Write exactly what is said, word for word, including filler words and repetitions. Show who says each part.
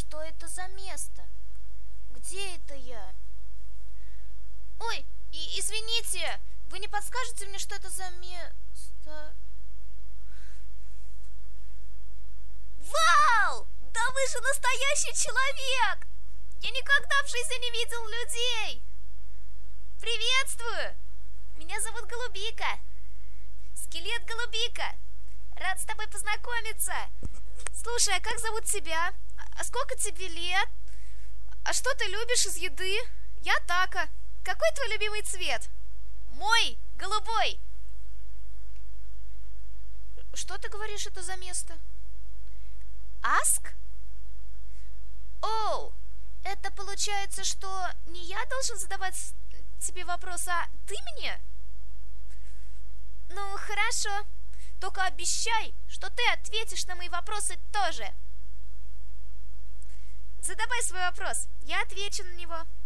Speaker 1: Что это за место? Где это я? Ой, и, извините, вы не подскажете мне, что это за место? Вау! Да вы же настоящий человек! Я никогда в жизни не видел людей! Приветствую! Меня зовут Голубика. Скелет Голубика. Рад с тобой познакомиться. Слушай, а как зовут тебя? А сколько тебе лет? А что ты любишь из еды? Я Така. Какой твой любимый цвет? Мой, голубой. Что ты говоришь, это за место? Аск? Оу, это получается, что не я должен задавать тебе вопрос, а ты мне? Ну, хорошо. Только обещай, что ты ответишь на мои вопросы тоже. Задавай свой вопрос, я отвечу на него.